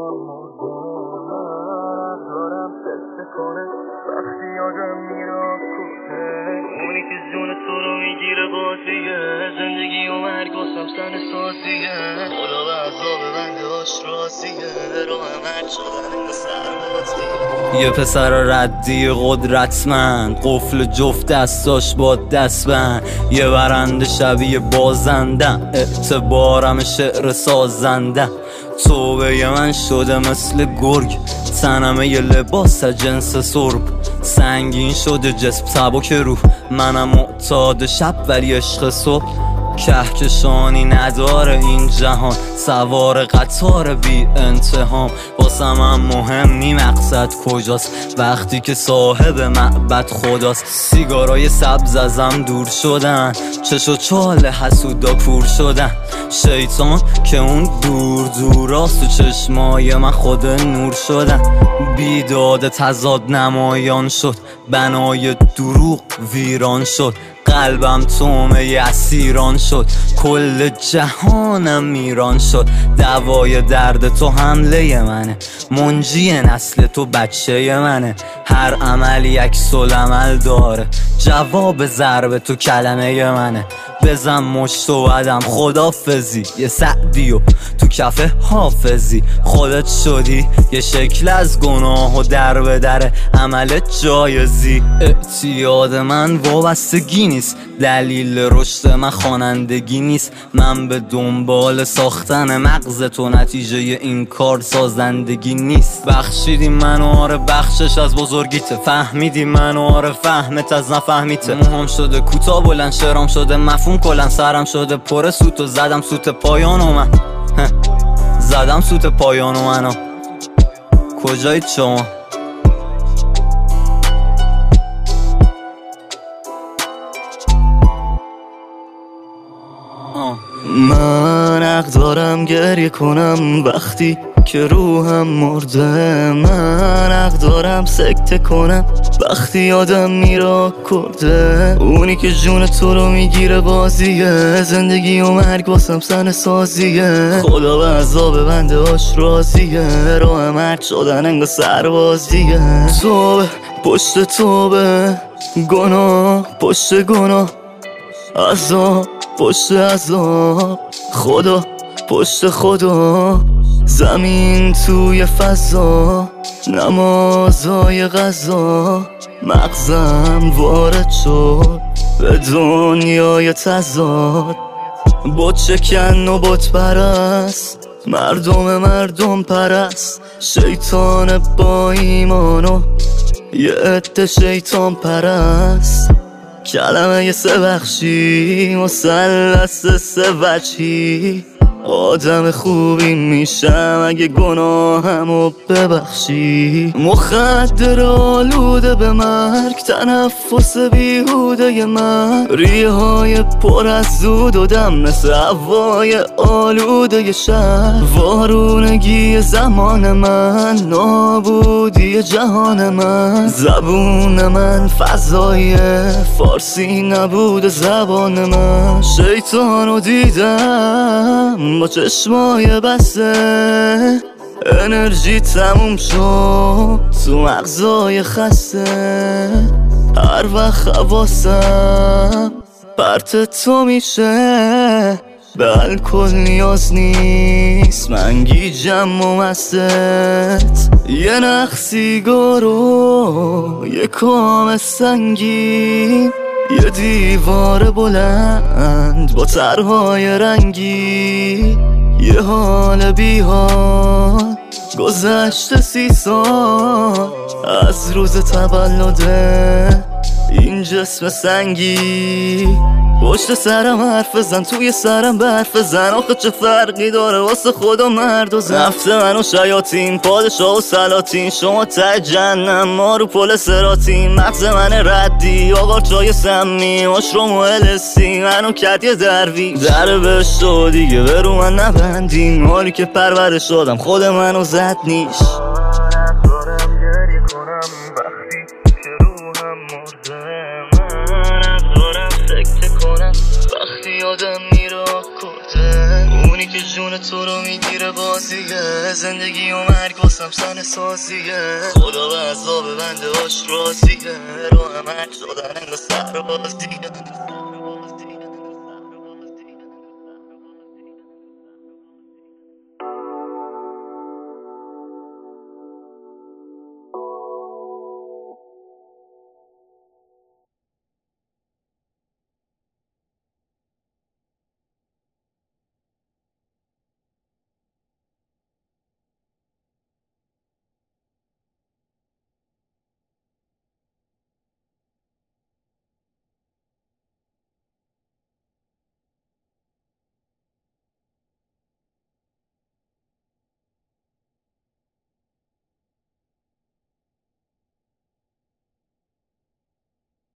دارم سکته کنه وقتی آدم میرا کنه اونی که جون تو رو میگیره بازیه زندگی و مرگ واسم سن سازیه خدا به عذاب بندهاش راضیه رو همه شدن سربازیه یه پسر ردی قدرتمند قفل جفت دستاش با دست بند یه برنده شبیه بازنده اعتبارم شعر سازنده توبه من شده مثل گرگ تنم یه لباس جنس سرب سنگین شده جسم سبک روح منم معتاد شب ولی عشق صبح کهکشانی نداره این جهان سوار قطار بی انتهام واسم هم مهم نی مقصد کجاست وقتی که صاحب معبد خداست سیگارای سبز ازم دور شدن چش و چال حسودا کور شدن شیطان که اون دوراست تو چشمای من خود نور شدن بیداد تضاد نمایان شد بنای دروغ ویران شد قلبم تومه اسیران شد کل جهانم میران شد دوای درد تو حمله منه منجی نسل تو بچه منه هر عمل یک عمل داره جواب ضرب تو کلمه منه بزن مشت و بدم خدافزی یه سعدیو تو کف حافظی خودت شدی یه شکل از گناه و در به در عمل جایزی اعتیاد من وابستگی نیست دلیل رشد من خوانندگی نیست من به دنبال ساختن مغز تو نتیجه این کار سازندگی نیست بخشیدی منو آره بخشش از بزرگیته فهمیدی منو آره فهمت از نفهمیته موهام شده کوتاه بلند شعرام شده مفهوم کلن سرم شده پر سوت و زدم سوت پایانو من زدم سوت پایانو منو کجایید شما من حق دارم گریه کنم وقتی که روحم مرده من حق دارم سکته کنم وقتی آدم میرا کرده اونی که جون تو رو میگیره بازیه زندگی و مرگ واسم سن سازیه خدا به عذاب بنده هاش راضیه رو مرگ شدن انگار سربازیه توبه پشت توبه گناه پشت گناه عذاب پشت عذاب خدا پشت خدا زمین توی فضا نمازای غذا مغزم وارد شد به دنیای تضاد بت شکن و بت پرست مردم پرست شیطان با ایمانو یه عده شیطان پرست کلمه سه بخشی مثلث سه وجهی آدم خوبی میشم اگه گناهمو ببخشی مخدر آلوده به مرگ تنفس بیهوده من ریه های پر از دود و دم مثل هوای آلوده شهر وارونگی زمان من نابودی جهان من زبون من فضای فارسی نبود زبان من شیطانو دیدم با چشمای بسته انرژی تموم شد تو مغزای خسته هر وقت حواسم پرت تو میشه به الکل نیاز نیست من گیجم و مستت یه نخ سیگارو یه کام سنگین یه دیوار بلند با طرحهای رنگی یه حال بی حال گذشته 30 سال از روز تولده این جسم سنگی پشت سرم حرف زن توی سرم برف زن آخه چه فرقی داره واسه خدا مرد و زن نفت من و شیاطین پادشاه و سلاطین شما ته جهنم ما رو پل سراتین مغز من ردی آقا چای سمی مشروم و السی منو کد یه دروی در بهشت و دیگه به رو من نبندین حالی که پرورش شدم خود منو زد نیش وقتی آدم میرا کرده اونی که جون تو رو میگیره بازیه، زندگی و مرگ واسم سن سازیه، خدا به عذاب بنده هاش راضیه، راه مرگ شدن انگاه سر بازیه.